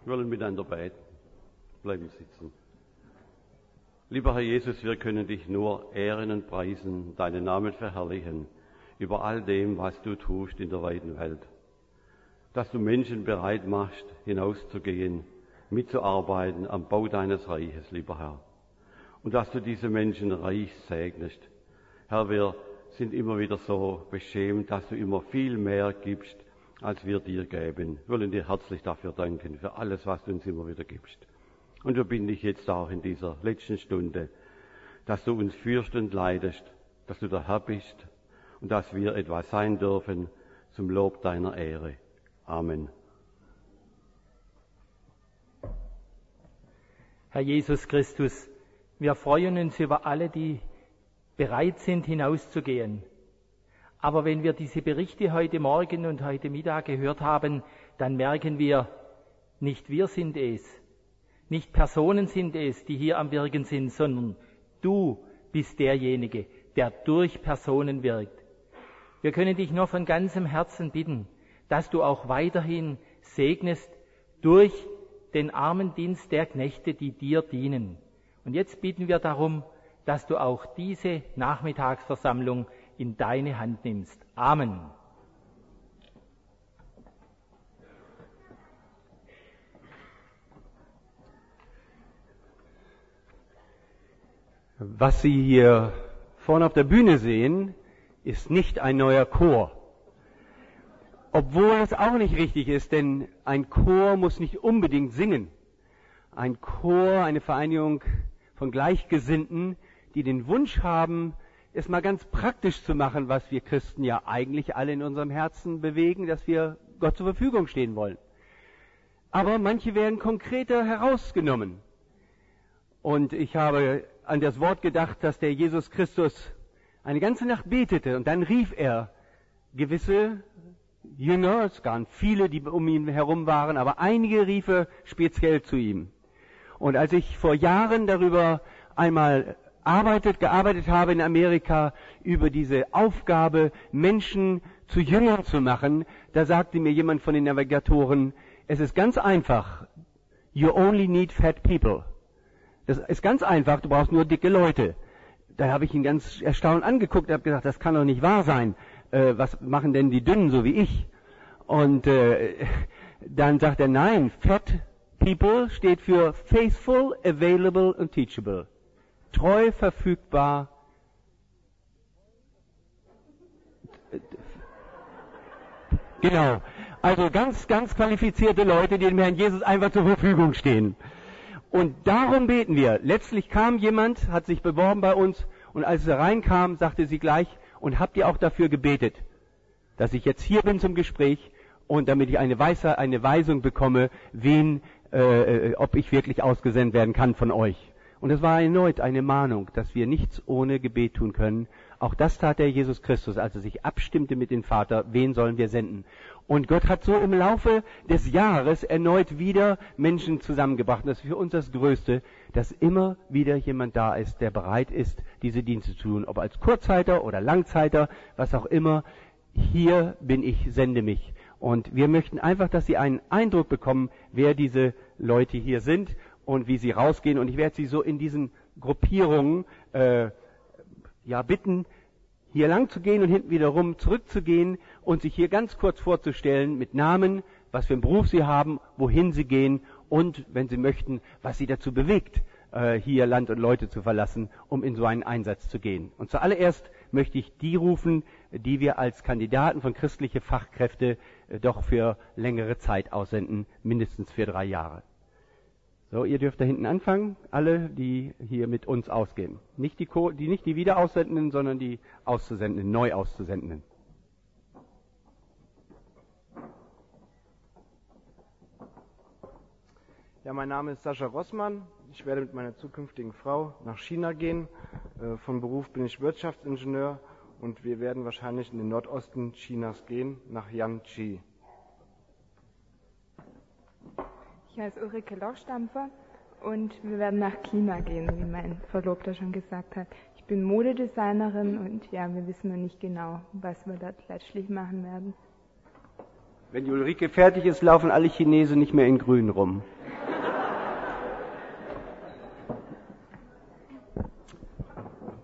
Wir wollen miteinander beten. Bleiben sitzen. Lieber Herr Jesus, wir können dich nur ehren und preisen, deinen Namen verherrlichen, über all dem, was du tust in der weiten Welt. Dass du Menschen bereit machst, hinauszugehen, mitzuarbeiten am Bau deines Reiches, lieber Herr. Und dass du diese Menschen reich segnest. Herr, wir sind immer wieder so beschämt, dass du immer viel mehr gibst, als wir dir geben. Wir wollen dir herzlich dafür danken, für alles, was du uns immer wieder gibst. Und wir bitten dich jetzt auch in dieser letzten Stunde, dass du uns führst und leidest, dass du der Herr bist und dass wir etwas sein dürfen zum Lob deiner Ehre. Amen. Herr Jesus Christus, wir freuen uns über alle, die bereit sind, hinauszugehen. Aber wenn wir diese Berichte heute Morgen und heute Mittag gehört haben, dann merken wir, nicht wir sind es, nicht Personen sind es, die hier am Wirken sind, sondern du bist derjenige, der durch Personen wirkt. Wir können dich nur von ganzem Herzen bitten, dass du auch weiterhin segnest durch den armen Dienst der Knechte, die dir dienen. Und jetzt bitten wir darum, dass du auch diese Nachmittagsversammlung in deine Hand nimmst. Amen. Was Sie hier vorne auf der Bühne sehen, ist nicht ein neuer Chor. Obwohl es auch nicht richtig ist, denn ein Chor muss nicht unbedingt singen. Ein Chor, eine Vereinigung von Gleichgesinnten, die den Wunsch haben, es mal ganz praktisch zu machen, was wir Christen ja eigentlich alle in unserem Herzen bewegen, dass wir Gott zur Verfügung stehen wollen. Aber manche werden konkreter herausgenommen. Und ich habe an das Wort gedacht, dass der Jesus Christus eine ganze Nacht betete und dann rief er gewisse Jünger, es waren viele, die um ihn herum waren, aber einige rief er speziell zu ihm. Und als ich vor Jahren darüber einmal gearbeitet habe in Amerika über diese Aufgabe, Menschen zu Jüngern zu machen, da sagte mir jemand von den Navigatoren, es ist ganz einfach, you only need fat people. Das ist ganz einfach, du brauchst nur dicke Leute. Da habe ich ihn ganz erstaunt angeguckt und habe gesagt, das kann doch nicht wahr sein. Was machen denn die Dünnen so wie ich? Und dann sagt er, nein, fat people steht für faithful, available und teachable. Treu, verfügbar. Genau. Also ganz, ganz qualifizierte Leute, die dem Herrn Jesus einfach zur Verfügung stehen. Und darum beten wir. Letztlich kam jemand, hat sich beworben bei uns und als er reinkam, sagte sie gleich, und habt ihr auch dafür gebetet, dass ich jetzt hier bin zum Gespräch und damit ich eine Weisung bekomme, ob ich wirklich ausgesendet werden kann von euch. Und es war erneut eine Mahnung, dass wir nichts ohne Gebet tun können. Auch das tat der Jesus Christus, als er sich abstimmte mit dem Vater, wen sollen wir senden. Und Gott hat so im Laufe des Jahres erneut wieder Menschen zusammengebracht. Und das ist für uns das Größte, dass immer wieder jemand da ist, der bereit ist, diese Dienste zu tun. Ob als Kurzzeiter oder Langzeiter, was auch immer. Hier bin ich, sende mich. Und wir möchten einfach, dass Sie einen Eindruck bekommen, wer diese Leute hier sind und wie sie rausgehen. Und ich werde Sie so in diesen Gruppierungen bitten, hier lang zu gehen und hinten wieder rum zurückzugehen und sich hier ganz kurz vorzustellen mit Namen, was für einen Beruf Sie haben, wohin Sie gehen und, wenn Sie möchten, was Sie dazu bewegt, hier Land und Leute zu verlassen, um in so einen Einsatz zu gehen. Und zuallererst möchte ich die rufen, die wir als Kandidaten von christliche Fachkräfte doch für längere Zeit aussenden, mindestens für 3 Jahre. So, ihr dürft da hinten anfangen, alle, die hier mit uns ausgehen. Nicht die Wiederaussendenden, sondern die Auszusendenden, neu Auszusendenden. Ja, mein Name ist Sascha Rossmann. Ich werde mit meiner zukünftigen Frau nach China gehen. Von Beruf bin ich Wirtschaftsingenieur und wir werden wahrscheinlich in den Nordosten Chinas gehen, nach Yanqi. Ich heiße Ulrike Lochstampfer und wir werden nach China gehen, wie mein Verlobter schon gesagt hat. Ich bin Modedesignerin und ja, wir wissen noch nicht genau, was wir dort letztlich machen werden. Wenn die Ulrike fertig ist, laufen alle Chinesen nicht mehr in Grün rum.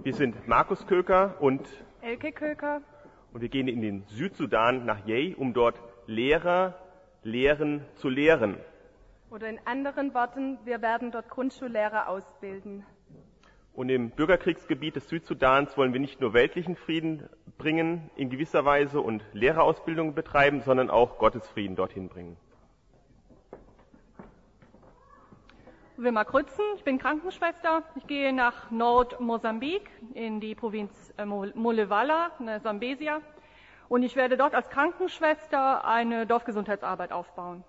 Wir sind Markus Köker und Elke Köker. Und wir gehen in den Südsudan nach Yei, um dort Lehrer lehren zu lehren. Oder in anderen Worten, wir werden dort Grundschullehrer ausbilden. Und im Bürgerkriegsgebiet des Südsudans wollen wir nicht nur weltlichen Frieden bringen in gewisser Weise und Lehrerausbildung betreiben, sondern auch Gottes Frieden dorthin bringen. Wilma Krützen, ich bin Krankenschwester. Ich gehe nach Nordmosambik in die Provinz Molevala, Sambesia. Und ich werde dort als Krankenschwester eine Dorfgesundheitsarbeit aufbauen.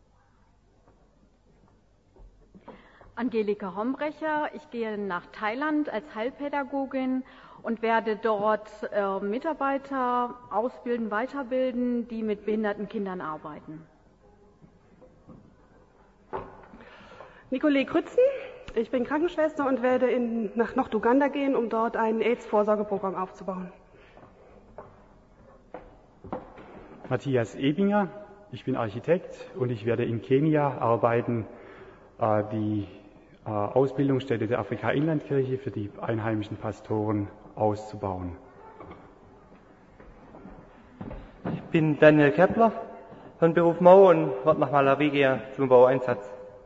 Angelika Hombrecher, ich gehe nach Thailand als Heilpädagogin und werde dort Mitarbeiter ausbilden, weiterbilden, die mit behinderten Kindern arbeiten. Nicole Krützen, ich bin Krankenschwester und werde nach Norduganda gehen, um dort ein AIDS-Vorsorgeprogramm aufzubauen. Matthias Ebinger, ich bin Architekt und ich werde in Kenia arbeiten, die Ausbildungsstätte der Afrika-Inlandkirche für die einheimischen Pastoren auszubauen. Ich bin Daniel Kepler von Beruf Mau und werde nach Malawi gehen zum Baueinsatz.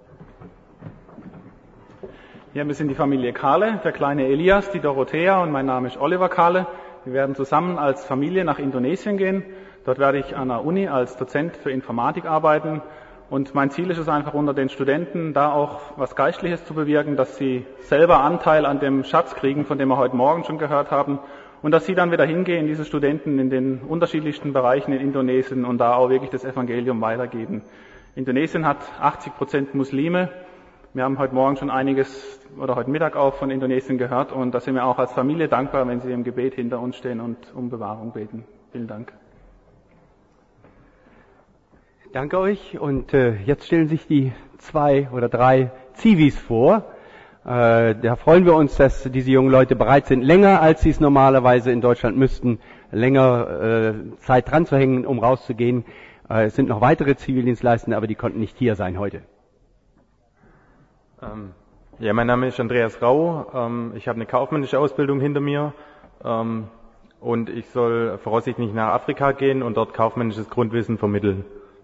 Ja, wir sind die Familie Kahle, der kleine Elias, die Dorothea und mein Name ist Oliver Kahle. Wir werden zusammen als Familie nach Indonesien gehen. Dort werde ich an der Uni als Dozent für Informatik arbeiten. Und mein Ziel ist es einfach, unter den Studenten da auch was Geistliches zu bewirken, dass sie selber Anteil an dem Schatz kriegen, von dem wir heute Morgen schon gehört haben. Und dass sie dann wieder hingehen, diese Studenten in den unterschiedlichsten Bereichen in Indonesien und da auch wirklich das Evangelium weitergeben. Indonesien hat 80% Muslime. Wir haben heute Morgen schon einiges oder heute Mittag auch von Indonesien gehört und da sind wir auch als Familie dankbar, wenn Sie im Gebet hinter uns stehen und um Bewahrung beten. Vielen Dank. Danke euch und jetzt stellen sich die 2 oder 3 Zivis vor. Da freuen wir uns, dass diese jungen Leute bereit sind, länger als sie es normalerweise in Deutschland müssten, länger Zeit dran zu hängen, um rauszugehen. Es sind noch weitere Zivildienstleistende, aber die konnten nicht hier sein heute. Ja, mein Name ist Andreas Rau. Ich habe eine kaufmännische Ausbildung hinter mir und ich soll voraussichtlich nach Afrika gehen und dort kaufmännisches Grundwissen vermitteln.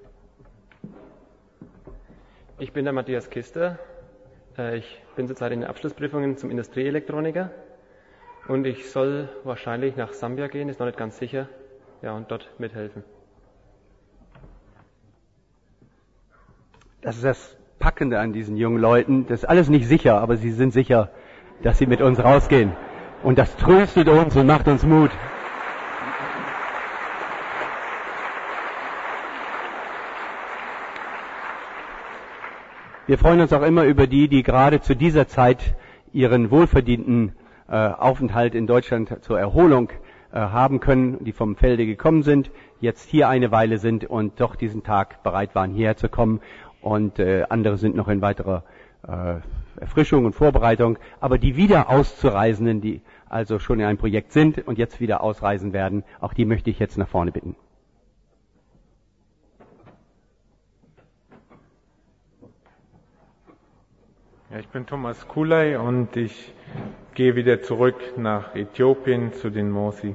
Ich bin der Matthias Kister. Ich bin zurzeit in den Abschlussprüfungen zum Industrieelektroniker und ich soll wahrscheinlich nach Sambia gehen, ist noch nicht ganz sicher, ja, und dort mithelfen. Das ist das Packende an diesen jungen Leuten. Das ist alles nicht sicher, aber sie sind sicher, dass sie mit uns rausgehen. Und das tröstet uns und macht uns Mut. Wir freuen uns auch immer über die gerade zu dieser Zeit ihren wohlverdienten Aufenthalt in Deutschland zur Erholung haben können, die vom Felde gekommen sind, jetzt hier eine Weile sind und doch diesen Tag bereit waren, hierher zu kommen. Und andere sind noch in weiterer Erfrischung und Vorbereitung. Aber die wieder Auszureisenden, die also schon in einem Projekt sind und jetzt wieder ausreisen werden, auch die möchte ich jetzt nach vorne bitten. Ja, ich bin Thomas Kulay und ich gehe wieder zurück nach Äthiopien zu den Morsi.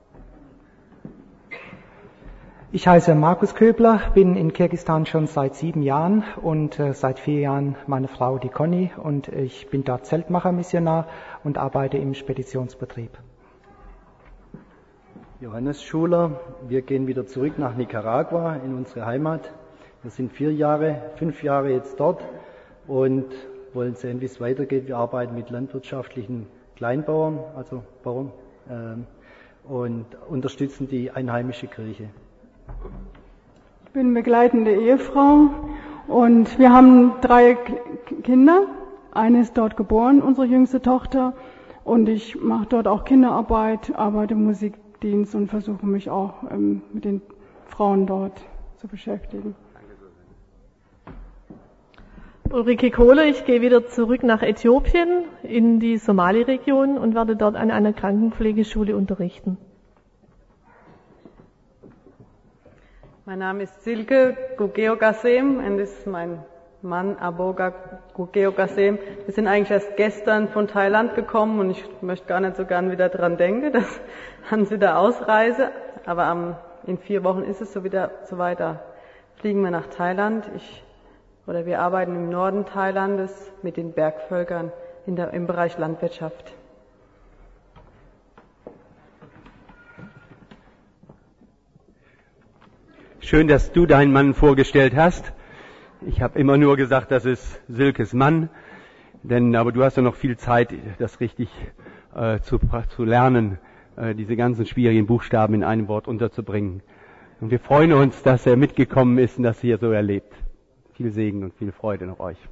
Ich heiße Markus Köbler, bin in Kirgisistan schon seit 7 Jahren und seit 4 Jahren meine Frau, die Conny, und ich bin dort Zeltmacher-Missionar und arbeite im Speditionsbetrieb. Johannes Schuler, wir gehen wieder zurück nach Nicaragua in unsere Heimat. Wir sind 5 Jahre jetzt dort und wollen sehen, wie es weitergeht. Wir arbeiten mit landwirtschaftlichen Kleinbauern, also Bauern, und unterstützen die einheimische Kirche. Ich bin begleitende Ehefrau und wir haben 3 Kinder. Eine ist dort geboren, unsere jüngste Tochter, und ich mache dort auch Kinderarbeit, arbeite im Musikdienst und versuche mich auch mit den Frauen dort zu beschäftigen. Ulrike Kohle, ich gehe wieder zurück nach Äthiopien in die Somali-Region und werde dort an einer Krankenpflegeschule unterrichten. Mein Name ist Silke Gugeo Gassem und das ist mein Mann, Aboga Geogasem. Wir sind eigentlich erst gestern von Thailand gekommen und ich möchte gar nicht so gern wieder dran denken, dass ans wieder Ausreise. Aber in 4 Wochen ist es so weiter. Fliegen wir nach Thailand. Wir arbeiten im Norden Thailandes mit den Bergvölkern im Bereich Landwirtschaft. Schön, dass du deinen Mann vorgestellt hast. Ich habe immer nur gesagt, das ist Silkes Mann, aber du hast ja noch viel Zeit, das richtig zu lernen, diese ganzen schwierigen Buchstaben in einem Wort unterzubringen. Und wir freuen uns, dass er mitgekommen ist und das hier so erlebt. Viel Segen und viel Freude noch euch.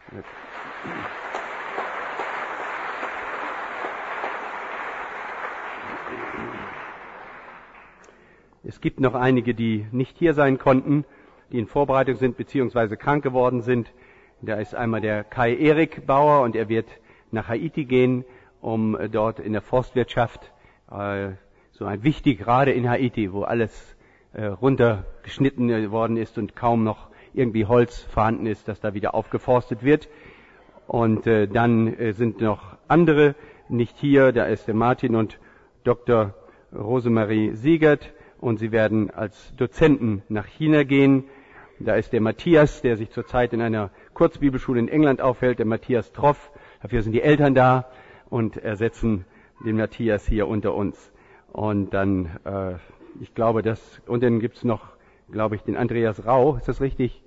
Es gibt noch einige, die nicht hier sein konnten, die in Vorbereitung sind bzw. krank geworden sind. Da ist einmal der Kai Erik Bauer und er wird nach Haiti gehen, um dort in der Forstwirtschaft, so ein wichtig, gerade in Haiti, wo alles runtergeschnitten worden ist und kaum noch irgendwie Holz vorhanden ist, dass da wieder aufgeforstet wird. Und dann sind noch andere nicht hier, da ist der Martin und Dr. Rosemarie Siegert. Und sie werden als Dozenten nach China gehen. Da ist der Matthias, der sich zurzeit in einer Kurzbibelschule in England aufhält, der Matthias Troff. Dafür sind die Eltern da und ersetzen den Matthias hier unter uns. Und dann, ich glaube, und dann gibt's noch, glaube ich, den Andreas Rau, ist das richtig?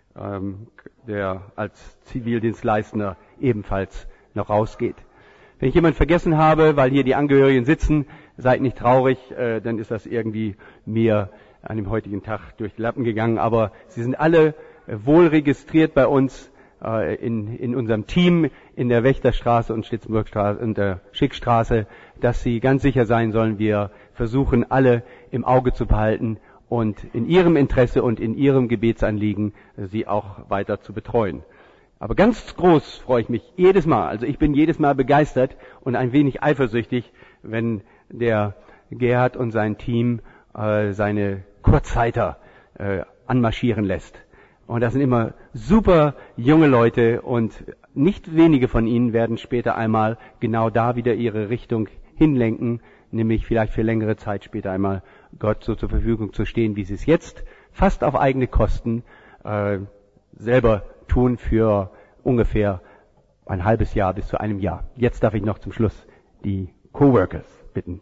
Der als Zivildienstleistender ebenfalls noch rausgeht. Wenn ich jemanden vergessen habe, weil hier die Angehörigen sitzen, seid nicht traurig, dann ist das irgendwie mir an dem heutigen Tag durch die Lappen gegangen. Aber sie sind alle wohl registriert bei uns in unserem Team in der Wächterstraße und Schlitzenburgstraße und der Schickstraße, dass sie ganz sicher sein sollen, wir versuchen alle im Auge zu behalten und in ihrem Interesse und in ihrem Gebetsanliegen sie auch weiter zu betreuen. Aber ganz groß freue ich mich jedes Mal, also ich bin jedes Mal begeistert und ein wenig eifersüchtig, wenn der Gerhard und sein Team seine Kurzzeiter anmarschieren lässt. Und das sind immer super junge Leute und nicht wenige von ihnen werden später einmal genau da wieder ihre Richtung hinlenken, nämlich vielleicht für längere Zeit später einmal Gott so zur Verfügung zu stehen, wie sie es jetzt fast auf eigene Kosten selber tun für ungefähr ein halbes Jahr bis zu einem Jahr. Jetzt darf ich noch zum Schluss die Coworkers bitten.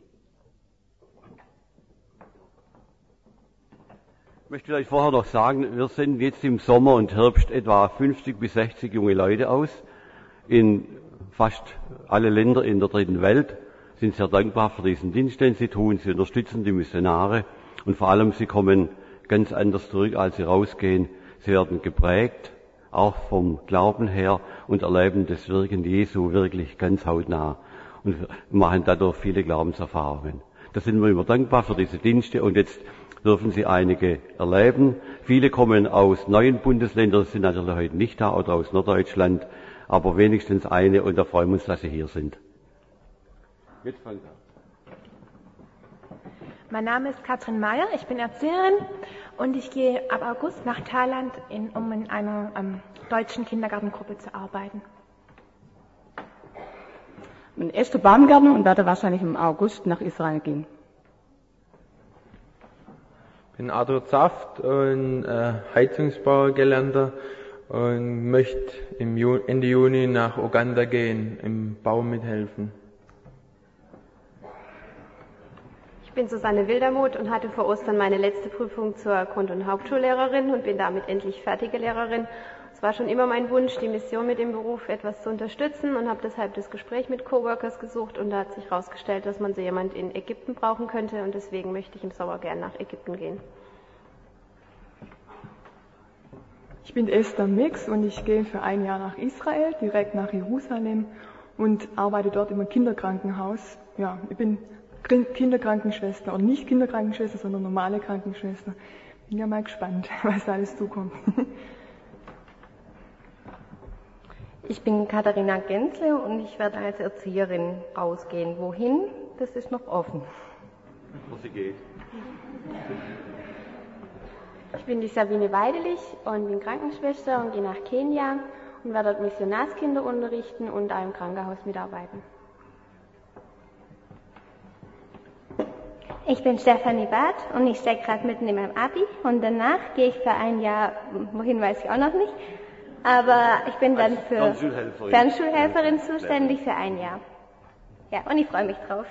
Ich möchte vielleicht vorher noch sagen, wir senden jetzt im Sommer und Herbst etwa 50 bis 60 junge Leute aus. In fast alle Länder in der dritten Welt sind sehr dankbar für diesen Dienst, den sie tun. Sie unterstützen die Missionare und vor allem sie kommen ganz anders zurück, als sie rausgehen. Sie werden geprägt, auch vom Glauben her, und erleben das Wirken Jesu wirklich ganz hautnah und machen dadurch viele Glaubenserfahrungen. Da sind wir immer dankbar für diese Dienste und jetzt dürfen Sie einige erleben. Viele kommen aus neuen Bundesländern, sind natürlich heute nicht da, oder aus Norddeutschland, aber wenigstens eine, und da freuen wir uns, dass Sie hier sind. Jetzt fangen Sie an. Mein Name ist Katrin Meyer, ich bin Erzieherin und ich gehe ab August nach Thailand, um in einer deutschen Kindergartengruppe zu arbeiten. Ich bin Esther Baumgartner und werde wahrscheinlich im August nach Israel gehen. Ich bin Arthur Zaft und Heizungsbauer gelernter und möchte Ende Juni nach Uganda gehen, im Bau mithelfen. Ich bin Susanne Wildermuth und hatte vor Ostern meine letzte Prüfung zur Grund- und Hauptschullehrerin und bin damit endlich fertige Lehrerin. Es war schon immer mein Wunsch, die Mission mit dem Beruf etwas zu unterstützen, und habe deshalb das Gespräch mit Coworkers gesucht, und da hat sich herausgestellt, dass man so jemand in Ägypten brauchen könnte, und deswegen möchte ich im Sommer gern nach Ägypten gehen. Ich bin Esther Mix und ich gehe für ein Jahr nach Israel, direkt nach Jerusalem, und arbeite dort im Kinderkrankenhaus. Ja, ich bin Kinderkrankenschwester, und nicht Kinderkrankenschwester, sondern normale Krankenschwester. Bin ja mal gespannt, was da alles zukommt. Ich bin Katharina Gensle und ich werde als Erzieherin rausgehen. Wohin? Das ist noch offen. Wo sie geht. Ich bin die Sabine Weidelich und bin Krankenschwester und gehe nach Kenia und werde dort Missionarskinder unterrichten und auch im Krankenhaus mitarbeiten. Ich bin Stefanie Barth und ich stecke gerade mitten in meinem Abi und danach gehe ich für ein Jahr, wohin weiß ich auch noch nicht, aber ich bin dann für Fernschulhelferin zuständig für ein Jahr. Ja, und ich freue mich drauf.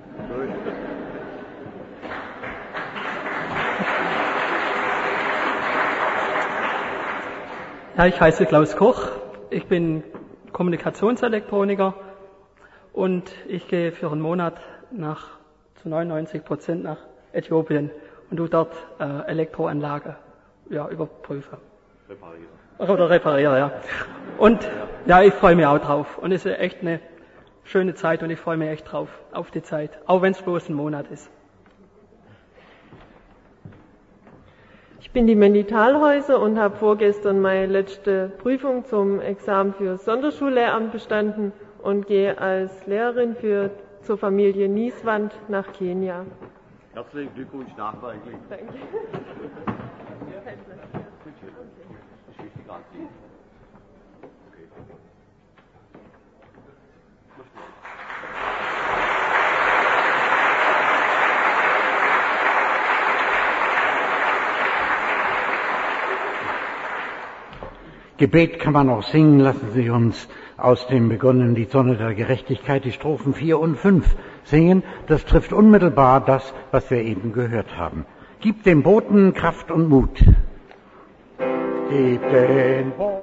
Ja, ich heiße Klaus Koch, ich bin Kommunikationselektroniker und ich gehe für einen Monat zu 99% nach Äthiopien und tue dort Elektroanlage überprüfe. Repariere, ja. Und ja, ich freue mich auch drauf. Und es ist echt eine schöne Zeit und ich freue mich echt drauf, auf die Zeit. Auch wenn es bloß ein Monat ist. Ich bin die Mandy Thalhäuser und habe vorgestern meine letzte Prüfung zum Examen für Sonderschullehramt bestanden und gehe als Lehrerin zur Familie Nieswand nach Kenia. Herzlichen Glückwunsch nachträglich. Danke. Gebet kann man auch singen. Lassen Sie uns aus dem begonnenen Lied Sonne der Gerechtigkeit die Strophen 4 und 5 singen. Das trifft unmittelbar das, was wir eben gehört haben. Gib dem Boten Kraft und Mut. Gib den Boten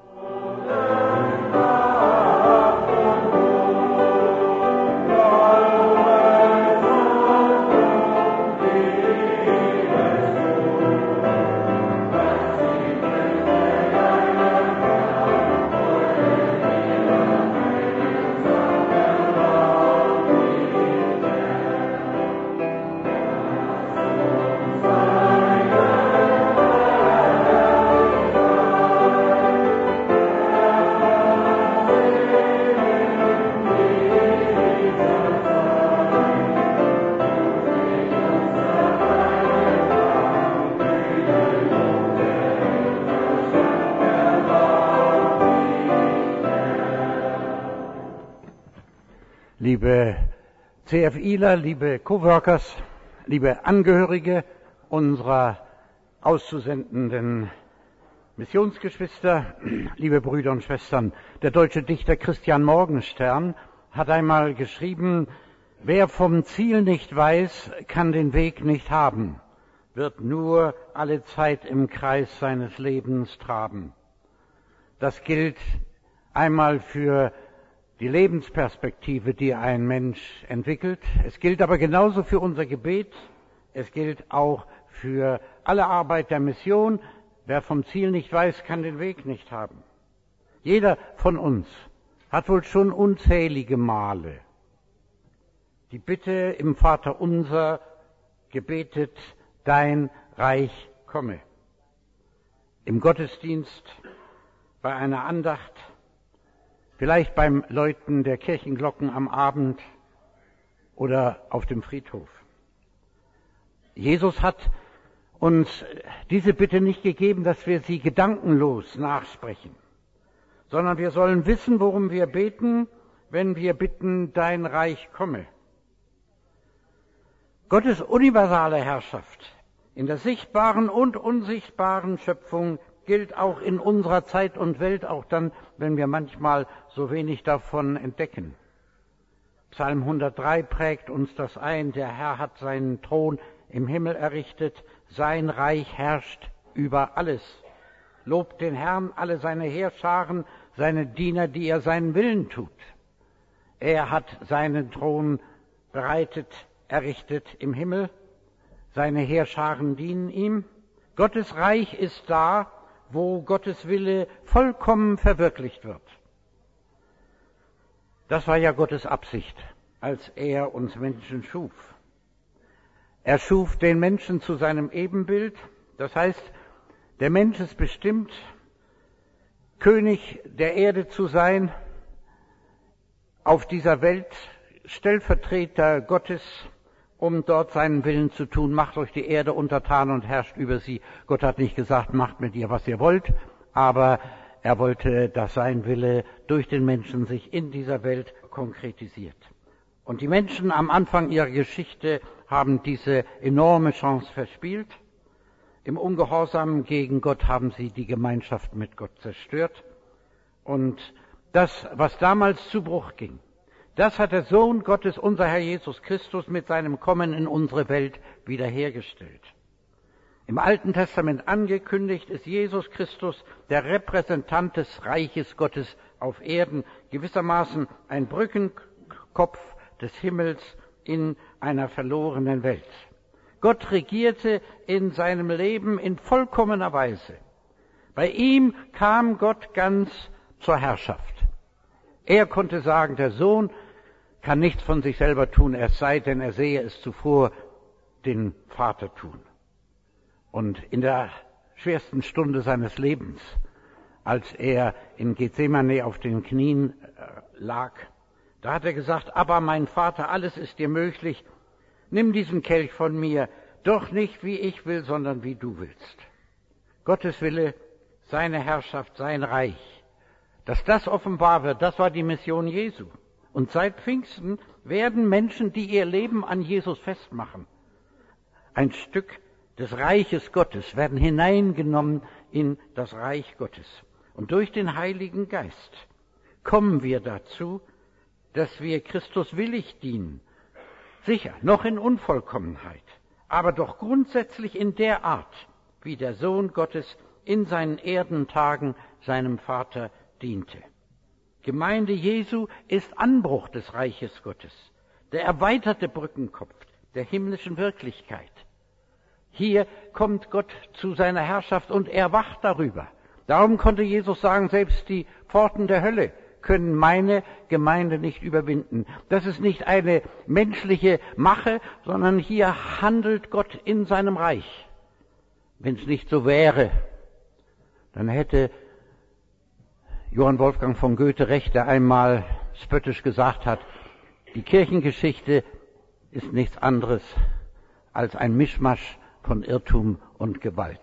Liebe CFIler, liebe Coworkers, liebe Angehörige unserer auszusendenden Missionsgeschwister, liebe Brüder und Schwestern, der deutsche Dichter Christian Morgenstern hat einmal geschrieben: Wer vom Ziel nicht weiß, kann den Weg nicht haben, wird nur alle Zeit im Kreis seines Lebens traben. Das gilt einmal für die Lebensperspektive, die ein Mensch entwickelt. Es gilt aber genauso für unser Gebet. Es gilt auch für alle Arbeit der Mission. Wer vom Ziel nicht weiß, kann den Weg nicht haben. Jeder von uns hat wohl schon unzählige Male die Bitte im Vaterunser gebetet: Dein Reich komme. Im Gottesdienst, bei einer Andacht, vielleicht beim Läuten der Kirchenglocken am Abend oder auf dem Friedhof. Jesus hat uns diese Bitte nicht gegeben, dass wir sie gedankenlos nachsprechen, sondern wir sollen wissen, worum wir beten, wenn wir bitten: Dein Reich komme. Gottes universale Herrschaft in der sichtbaren und unsichtbaren Schöpfung gilt auch in unserer Zeit und Welt, auch dann, wenn wir manchmal so wenig davon entdecken. Psalm 103 prägt uns das ein: Der Herr hat seinen Thron im Himmel errichtet, sein Reich herrscht über alles. Lobt den Herrn, alle seine Heerscharen, seine Diener, die er seinen Willen tut. Er hat seinen Thron bereitet, errichtet im Himmel, seine Heerscharen dienen ihm. Gottes Reich ist da, wo Gottes Wille vollkommen verwirklicht wird. Das war ja Gottes Absicht, als er uns Menschen schuf. Er schuf den Menschen zu seinem Ebenbild. Das heißt, der Mensch ist bestimmt, König der Erde zu sein, auf dieser Welt Stellvertreter Gottes um dort seinen Willen zu tun. Macht euch die Erde untertan und herrscht über sie. Gott hat nicht gesagt, macht mit ihr, was ihr wollt, aber er wollte, dass sein Wille durch den Menschen sich in dieser Welt konkretisiert. Und die Menschen am Anfang ihrer Geschichte haben diese enorme Chance verspielt. Im Ungehorsam gegen Gott haben sie die Gemeinschaft mit Gott zerstört. Und das, was damals zu Bruch ging, das hat der Sohn Gottes, unser Herr Jesus Christus, mit seinem Kommen in unsere Welt wiederhergestellt. Im Alten Testament angekündigt ist Jesus Christus der Repräsentant des Reiches Gottes auf Erden, gewissermaßen ein Brückenkopf des Himmels in einer verlorenen Welt. Gott regierte in seinem Leben in vollkommener Weise. Bei ihm kam Gott ganz zur Herrschaft. Er konnte sagen, der Sohn kann nichts von sich selber tun, es sei denn, er sehe es zuvor den Vater tun. Und in der schwersten Stunde seines Lebens, als er in Gethsemane auf den Knien lag, da hat er gesagt, aber mein Vater, alles ist dir möglich, nimm diesen Kelch von mir, doch nicht wie ich will, sondern wie du willst. Gottes Wille, seine Herrschaft, sein Reich, dass das offenbar wird, das war die Mission Jesu. Und seit Pfingsten werden Menschen, die ihr Leben an Jesus festmachen, ein Stück des Reiches Gottes, werden hineingenommen in das Reich Gottes. Und durch den Heiligen Geist kommen wir dazu, dass wir Christus willig dienen. Sicher, noch in Unvollkommenheit, aber doch grundsätzlich in der Art, wie der Sohn Gottes in seinen Erdentagen seinem Vater diente. Gemeinde Jesu ist Anbruch des Reiches Gottes, der erweiterte Brückenkopf der himmlischen Wirklichkeit. Hier kommt Gott zu seiner Herrschaft und er wacht darüber. Darum konnte Jesus sagen, selbst die Pforten der Hölle können meine Gemeinde nicht überwinden. Das ist nicht eine menschliche Mache, sondern hier handelt Gott in seinem Reich. Wenn es nicht so wäre, dann hätte Johann Wolfgang von Goethe recht, der einmal spöttisch gesagt hat, die Kirchengeschichte ist nichts anderes als ein Mischmasch von Irrtum und Gewalt.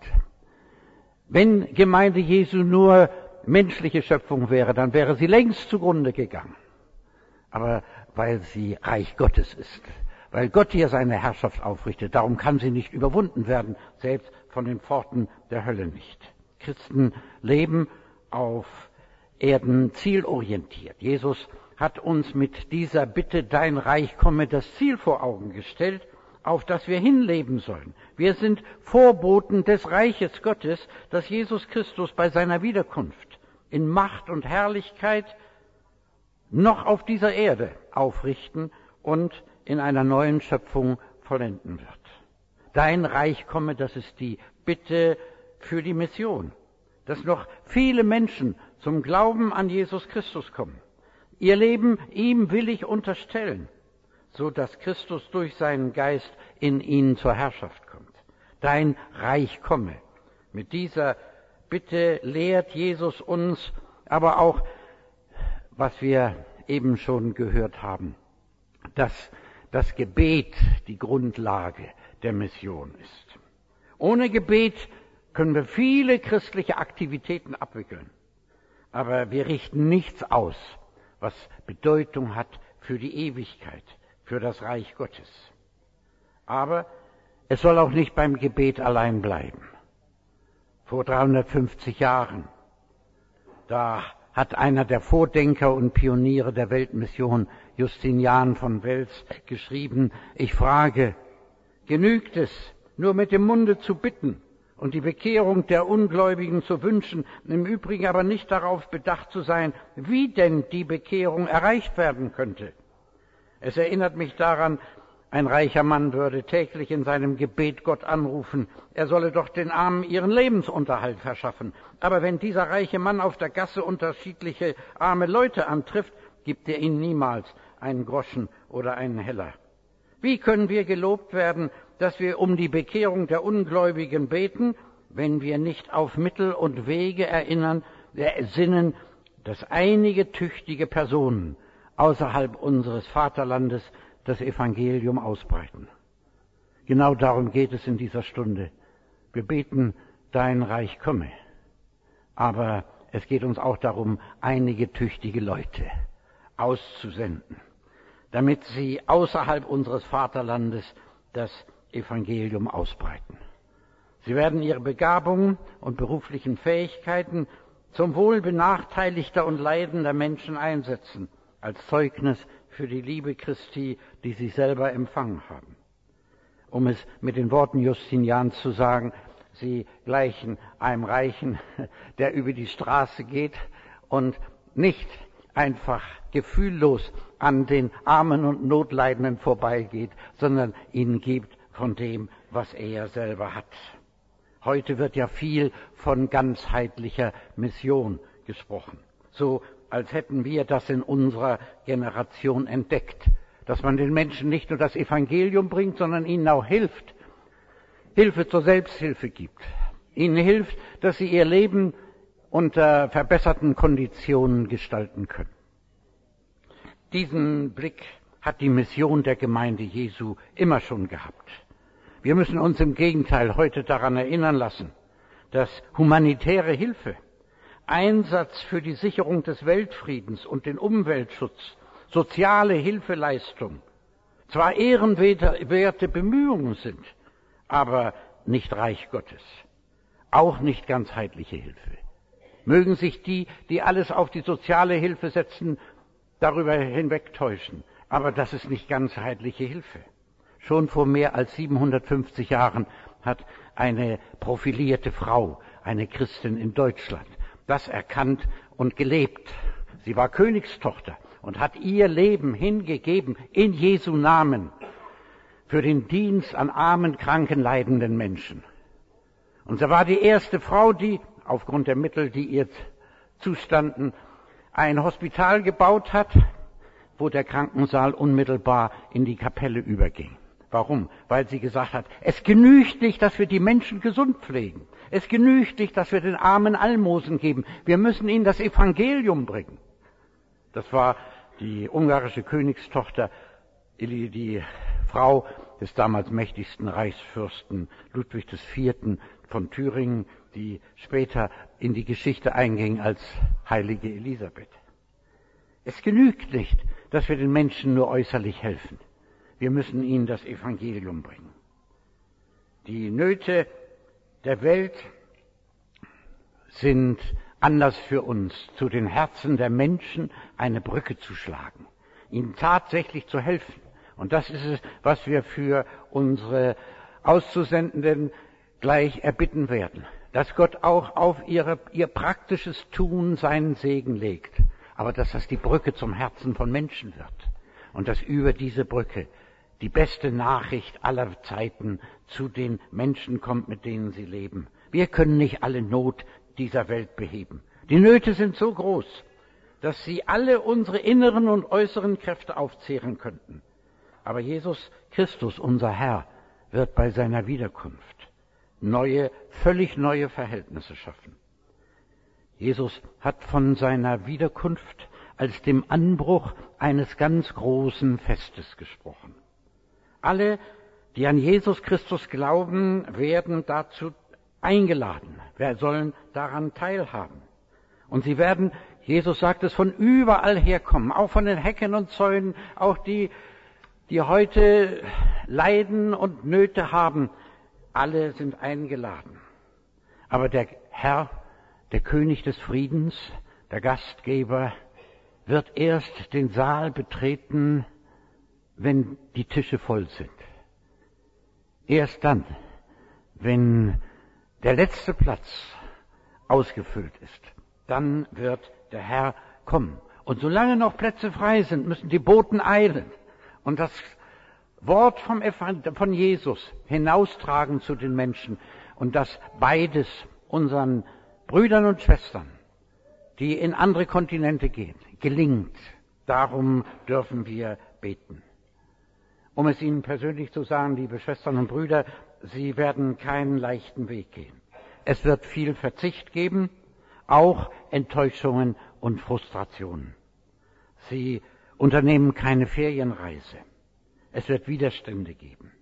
Wenn Gemeinde Jesu nur menschliche Schöpfung wäre, dann wäre sie längst zugrunde gegangen. Aber weil sie Reich Gottes ist, weil Gott hier seine Herrschaft aufrichtet, darum kann sie nicht überwunden werden, selbst von den Pforten der Hölle nicht. Christen leben auf Erden zielorientiert. Jesus hat uns mit dieser Bitte, dein Reich komme, das Ziel vor Augen gestellt, auf das wir hinleben sollen. Wir sind Vorboten des Reiches Gottes, das Jesus Christus bei seiner Wiederkunft in Macht und Herrlichkeit noch auf dieser Erde aufrichten und in einer neuen Schöpfung vollenden wird. Dein Reich komme, das ist die Bitte für die Mission, dass noch viele Menschen zum Glauben an Jesus Christus kommen, ihr Leben ihm willig unterstellen, so dass Christus durch seinen Geist in ihnen zur Herrschaft kommt. Dein Reich komme. Mit dieser Bitte lehrt Jesus uns aber auch, was wir eben schon gehört haben, dass das Gebet die Grundlage der Mission ist. Ohne Gebet können wir viele christliche Aktivitäten abwickeln, aber wir richten nichts aus, was Bedeutung hat für die Ewigkeit, für das Reich Gottes. Aber es soll auch nicht beim Gebet allein bleiben. Vor 350 Jahren, da hat einer der Vordenker und Pioniere der Weltmission, Justinian von Wels, geschrieben, ich frage, genügt es, nur mit dem Munde zu bitten und die Bekehrung der Ungläubigen zu wünschen, im Übrigen aber nicht darauf bedacht zu sein, wie denn die Bekehrung erreicht werden könnte? Es erinnert mich daran, ein reicher Mann würde täglich in seinem Gebet Gott anrufen, er solle doch den Armen ihren Lebensunterhalt verschaffen. Aber wenn dieser reiche Mann auf der Gasse unterschiedliche arme Leute antrifft, gibt er ihnen niemals einen Groschen oder einen Heller. Wie können wir gelobt werden, dass wir um die Bekehrung der Ungläubigen beten, wenn wir nicht auf Mittel und Wege ersinnen, dass einige tüchtige Personen außerhalb unseres Vaterlandes das Evangelium ausbreiten? Genau darum geht es in dieser Stunde. Wir beten, dein Reich komme. Aber es geht uns auch darum, einige tüchtige Leute auszusenden, damit sie außerhalb unseres Vaterlandes das Evangelium ausbreiten. Sie werden ihre Begabungen und beruflichen Fähigkeiten zum Wohl benachteiligter und leidender Menschen einsetzen, als Zeugnis für die Liebe Christi, die sie selber empfangen haben. Um es mit den Worten Justinians zu sagen, sie gleichen einem Reichen, der über die Straße geht und nicht einfach gefühllos an den Armen und Notleidenden vorbeigeht, sondern ihnen gibt von dem, was er selber hat. Heute wird ja viel von ganzheitlicher Mission gesprochen, so als hätten wir das in unserer Generation entdeckt, dass man den Menschen nicht nur das Evangelium bringt, sondern ihnen auch hilft, Hilfe zur Selbsthilfe gibt, ihnen hilft, dass sie ihr Leben unter verbesserten Konditionen gestalten können. Diesen Blick hat die Mission der Gemeinde Jesu immer schon gehabt. Wir müssen uns im Gegenteil heute daran erinnern lassen, dass humanitäre Hilfe, Einsatz für die Sicherung des Weltfriedens und den Umweltschutz, soziale Hilfeleistung zwar ehrenwerte Bemühungen sind, aber nicht Reich Gottes, auch nicht ganzheitliche Hilfe. Mögen sich die alles auf die soziale Hilfe setzen, darüber hinwegtäuschen, aber das ist nicht ganzheitliche Hilfe. Schon vor mehr als 750 Jahren hat eine profilierte Frau, eine Christin in Deutschland, das erkannt und gelebt. Sie war Königstochter und hat ihr Leben hingegeben in Jesu Namen für den Dienst an armen, kranken, leidenden Menschen. Und sie war die erste Frau, die aufgrund der Mittel, die ihr zustanden, ein Hospital gebaut hat, wo der Krankensaal unmittelbar in die Kapelle überging. Warum? Weil sie gesagt hat, es genügt nicht, dass wir die Menschen gesund pflegen. Es genügt nicht, dass wir den Armen Almosen geben. Wir müssen ihnen das Evangelium bringen. Das war die ungarische Königstochter, die Frau des damals mächtigsten Reichsfürsten Ludwig IV. Von Thüringen, die später in die Geschichte einging als heilige Elisabeth. Es genügt nicht, dass wir den Menschen nur äußerlich helfen. Wir müssen ihnen das Evangelium bringen. Die Nöte der Welt sind Anlass für uns, zu den Herzen der Menschen eine Brücke zu schlagen, ihnen tatsächlich zu helfen. Und das ist es, was wir für unsere Auszusendenden gleich erbitten werden, dass Gott auch auf ihr praktisches Tun seinen Segen legt, aber dass das die Brücke zum Herzen von Menschen wird und dass über diese Brücke die beste Nachricht aller Zeiten zu den Menschen kommt, mit denen sie leben. Wir können nicht alle Not dieser Welt beheben. Die Nöte sind so groß, dass sie alle unsere inneren und äußeren Kräfte aufzehren könnten. Aber Jesus Christus, unser Herr, wird bei seiner Wiederkunft völlig neue Verhältnisse schaffen. Jesus hat von seiner Wiederkunft als dem Anbruch eines ganz großen Festes gesprochen. Alle, die an Jesus Christus glauben, werden dazu eingeladen. Wir sollen daran teilhaben. Und sie werden, Jesus sagt es, von überall herkommen, auch von den Hecken und Zäunen, auch die heute Leiden und Nöte haben. Alle sind eingeladen. Aber der Herr, der König des Friedens, der Gastgeber, wird erst den Saal betreten, wenn die Tische voll sind. Erst dann, wenn der letzte Platz ausgefüllt ist, dann wird der Herr kommen. Und solange noch Plätze frei sind, müssen die Boten eilen und das Wort von Jesus hinaustragen zu den Menschen und dass beides unseren Brüdern und Schwestern, die in andere Kontinente gehen, gelingt. Darum dürfen wir beten. Um es Ihnen persönlich zu sagen, liebe Schwestern und Brüder, Sie werden keinen leichten Weg gehen. Es wird viel Verzicht geben, auch Enttäuschungen und Frustrationen. Sie unternehmen keine Ferienreise. Es wird Widerstände geben.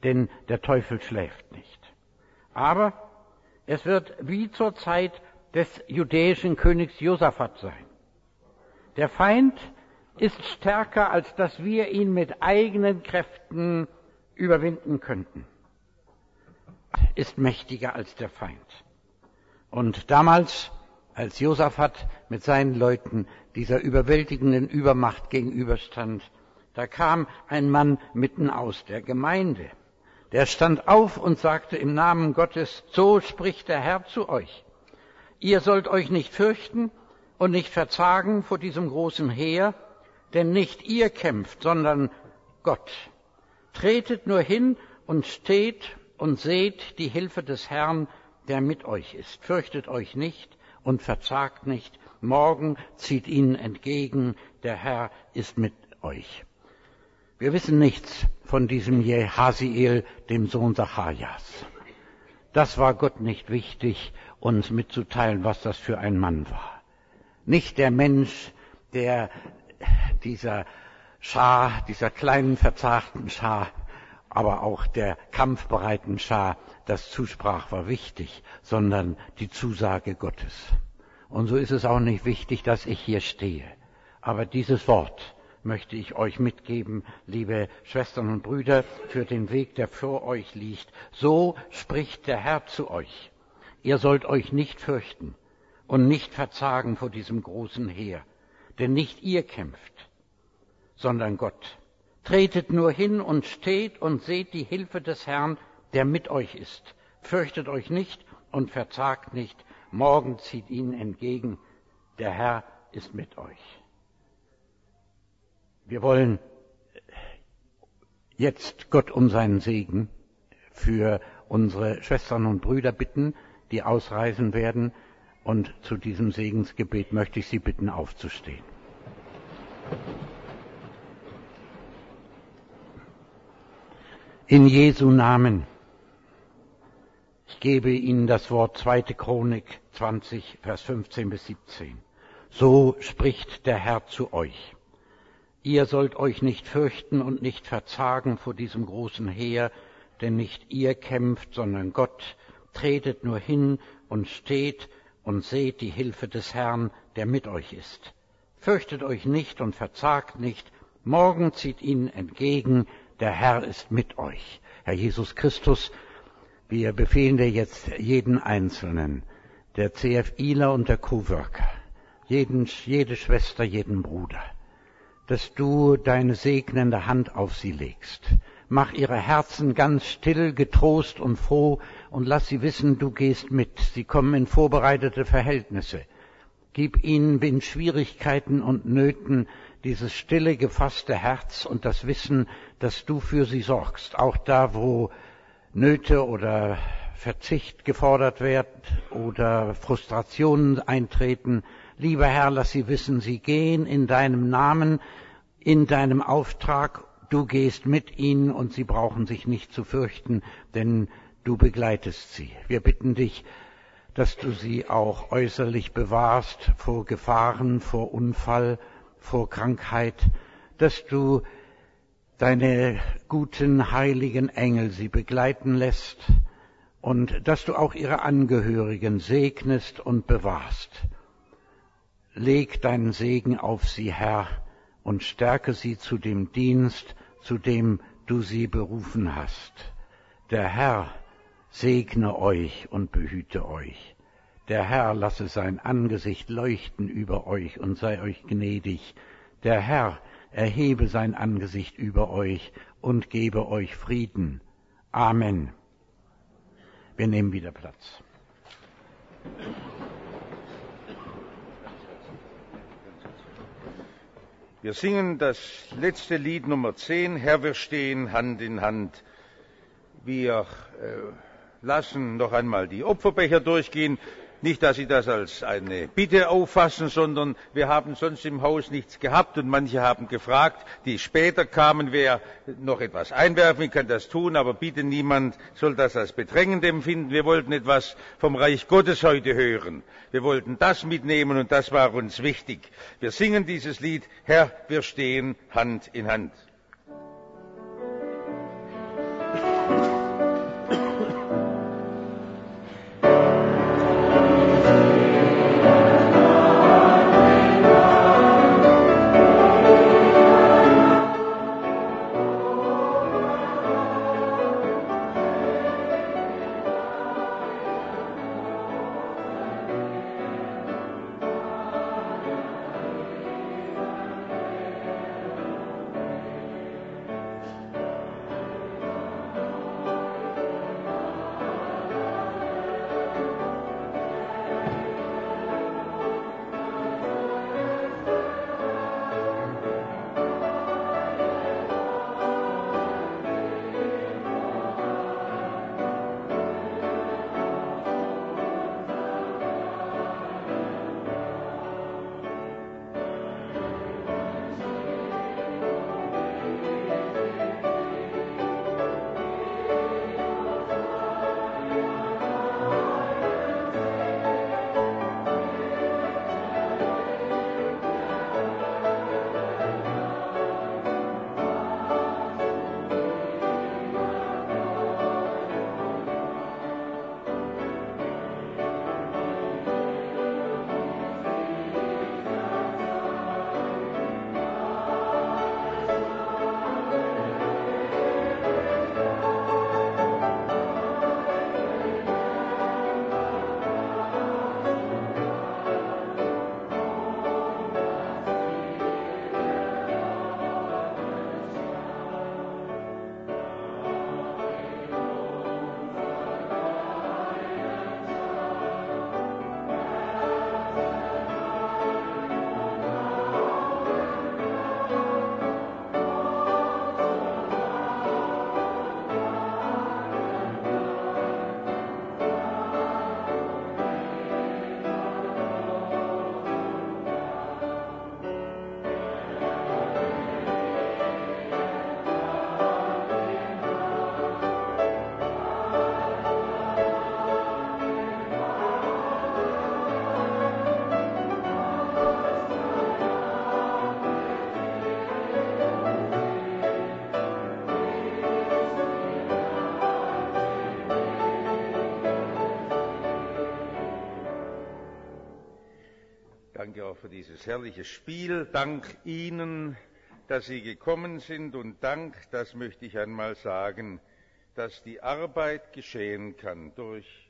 denn der Teufel schläft nicht. Aber es wird wie zur Zeit des judäischen Königs Josaphat sein. Der Feind ist stärker, als dass wir ihn mit eigenen Kräften überwinden könnten. Ist mächtiger als der Feind. Und damals, als Josaphat mit seinen Leuten dieser überwältigenden Übermacht gegenüberstand, da kam ein Mann mitten aus der Gemeinde. Der stand auf und sagte im Namen Gottes: So spricht der Herr zu euch. Ihr sollt euch nicht fürchten und nicht verzagen vor diesem großen Heer, denn nicht ihr kämpft, sondern Gott. Tretet nur hin und steht und seht die Hilfe des Herrn, der mit euch ist. Fürchtet euch nicht und verzagt nicht. Morgen zieht ihnen entgegen, der Herr ist mit euch. Wir wissen nichts von diesem Jehasiel, dem Sohn Zacharias. Das war Gott nicht wichtig, uns mitzuteilen, was das für ein Mann war. Nicht der Mensch, der dieser Schar, dieser kleinen verzagten Schar, aber auch der kampfbereiten Schar, das zusprach, war wichtig, sondern die Zusage Gottes. Und so ist es auch nicht wichtig, dass ich hier stehe. Aber dieses Wort möchte ich euch mitgeben, liebe Schwestern und Brüder, für den Weg, der vor euch liegt. So spricht der Herr zu euch. Ihr sollt euch nicht fürchten und nicht verzagen vor diesem großen Heer, denn nicht ihr kämpft, sondern Gott. Tretet nur hin und steht und seht die Hilfe des Herrn, der mit euch ist. Fürchtet euch nicht und verzagt nicht. Morgen zieht ihnen entgegen. Der Herr ist mit euch. Wir wollen jetzt Gott um seinen Segen für unsere Schwestern und Brüder bitten, die ausreisen werden. Und zu diesem Segensgebet möchte ich Sie bitten, aufzustehen. In Jesu Namen. Ich gebe Ihnen das Wort 2. Chronik 20, Vers 15 bis 17. So spricht der Herr zu euch. Ihr sollt euch nicht fürchten und nicht verzagen vor diesem großen Heer, denn nicht ihr kämpft, sondern Gott. Tretet nur hin und steht und seht die Hilfe des Herrn, der mit euch ist. Fürchtet euch nicht und verzagt nicht. Morgen zieht ihnen entgegen, der Herr ist mit euch. Herr Jesus Christus, wir befehlen dir jetzt jeden Einzelnen, der CFIler und der Coworker, jede Schwester, jeden Bruder, dass du deine segnende Hand auf sie legst. Mach ihre Herzen ganz still, getrost und froh und lass sie wissen, du gehst mit. Sie kommen in vorbereitete Verhältnisse. Gib ihnen in Schwierigkeiten und Nöten dieses stille, gefasste Herz und das Wissen, dass du für sie sorgst. Auch da, wo Nöte oder Verzicht gefordert wird oder Frustrationen eintreten. Lieber Herr, lass sie wissen, sie gehen in deinem Namen, in deinem Auftrag. Du gehst mit ihnen und sie brauchen sich nicht zu fürchten, denn du begleitest sie. Wir bitten dich, dass du sie auch äußerlich bewahrst vor Gefahren, vor Unfall, vor Krankheit, dass du deine guten, heiligen Engel sie begleiten lässt und dass du auch ihre Angehörigen segnest und bewahrst. Leg deinen Segen auf sie, Herr, und stärke sie zu dem Dienst, zu dem du sie berufen hast. Der Herr segne euch und behüte euch. Der Herr lasse sein Angesicht leuchten über euch und sei euch gnädig. Der Herr erhebe sein Angesicht über euch und gebe euch Frieden. Amen. Wir nehmen wieder Platz. Wir singen das letzte Lied Nummer 10, Herr, wir stehen Hand in Hand. Wir lassen noch einmal die Opferbecher durchgehen. Nicht, dass Sie das als eine Bitte auffassen, sondern wir haben sonst im Haus nichts gehabt und manche haben gefragt, die später kamen, wer noch etwas einwerfen kann, das tun, aber bitte niemand soll das als bedrängend empfinden. Wir wollten etwas vom Reich Gottes heute hören. Wir wollten das mitnehmen und das war uns wichtig. Wir singen dieses Lied, Herr, wir stehen Hand in Hand. Danke auch für dieses herrliche Spiel. Dank Ihnen, dass Sie gekommen sind, und Dank, das möchte ich einmal sagen, dass die Arbeit geschehen kann durch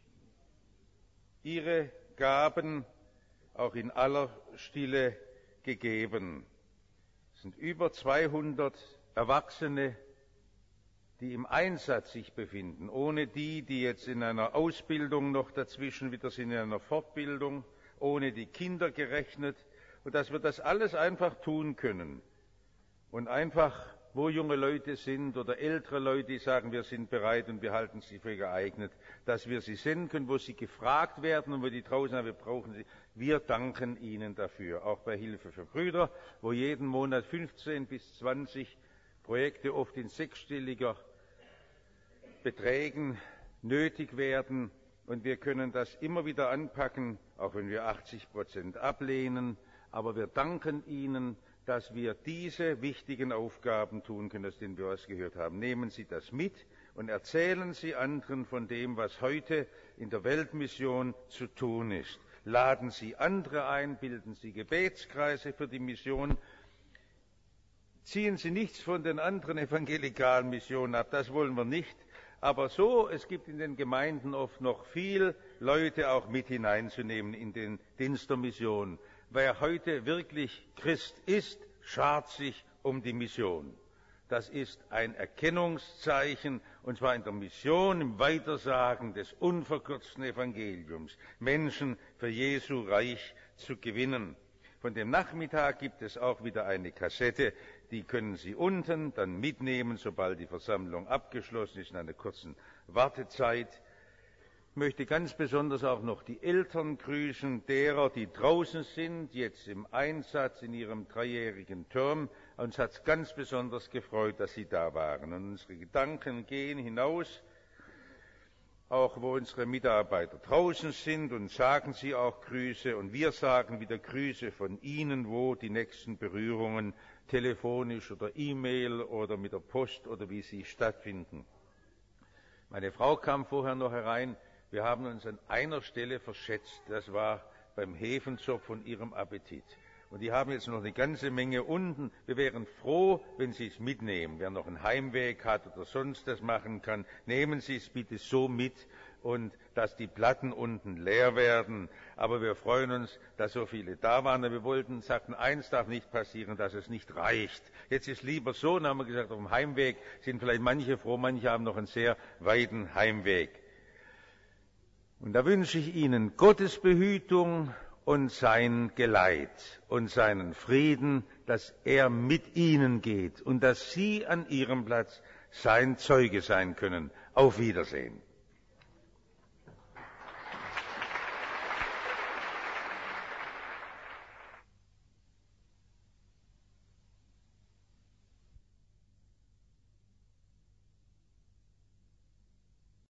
Ihre Gaben, auch in aller Stille gegeben. Es sind über 200 Erwachsene, die im Einsatz sich befinden, ohne die jetzt in einer Ausbildung noch dazwischen wieder sind, in einer Fortbildung, ohne die Kinder gerechnet, und dass wir das alles einfach tun können. Und einfach, wo junge Leute sind oder ältere Leute, die sagen, wir sind bereit und wir halten sie für geeignet, dass wir sie senden können, wo sie gefragt werden und wo die draußen sagen, wir brauchen sie. Wir danken Ihnen dafür, auch bei Hilfe für Brüder, wo jeden Monat 15 bis 20 Projekte oft in sechsstelliger Beträgen nötig werden, und wir können das immer wieder anpacken, auch wenn wir 80% ablehnen. Aber wir danken Ihnen, dass wir diese wichtigen Aufgaben tun können, aus denen wir was gehört haben. Nehmen Sie das mit und erzählen Sie anderen von dem, was heute in der Weltmission zu tun ist. Laden Sie andere ein, bilden Sie Gebetskreise für die Mission. Ziehen Sie nichts von den anderen evangelikalen Missionen ab, das wollen wir nicht. Aber so, es gibt in den Gemeinden oft noch viel Leute auch mit hineinzunehmen in den Dienst der Mission. Wer heute wirklich Christ ist, schart sich um die Mission. Das ist ein Erkennungszeichen, und zwar in der Mission, im Weitersagen des unverkürzten Evangeliums, Menschen für Jesu Reich zu gewinnen. Von dem Nachmittag gibt es auch wieder eine Kassette, die können Sie unten dann mitnehmen, sobald die Versammlung abgeschlossen ist, in einer kurzen Wartezeit. Ich möchte ganz besonders auch noch die Eltern grüßen, derer, die draußen sind, jetzt im Einsatz in ihrem 3-jährigen Term. Uns hat es ganz besonders gefreut, dass Sie da waren. Und unsere Gedanken gehen hinaus, auch wo unsere Mitarbeiter draußen sind, und sagen Sie auch Grüße, und wir sagen wieder Grüße von Ihnen, wo die nächsten Berührungen telefonisch oder E-Mail oder mit der Post oder wie sie stattfinden. Meine Frau kam vorher noch herein. Wir haben uns an einer Stelle verschätzt, das war beim Hefenzopf von Ihrem Appetit. Und die haben jetzt noch eine ganze Menge unten. Wir wären froh, wenn Sie es mitnehmen. Wer noch einen Heimweg hat oder sonst das machen kann, nehmen Sie es bitte so mit, und dass die Platten unten leer werden. Aber wir freuen uns, dass so viele da waren. Wir sagten, eins darf nicht passieren, dass es nicht reicht. Jetzt ist lieber so, und haben wir gesagt, auf dem Heimweg sind vielleicht manche froh, manche haben noch einen sehr weiten Heimweg. Und da wünsche ich Ihnen Gottes Behütung und sein Geleit und seinen Frieden, dass er mit Ihnen geht und dass Sie an Ihrem Platz sein Zeuge sein können. Auf Wiedersehen.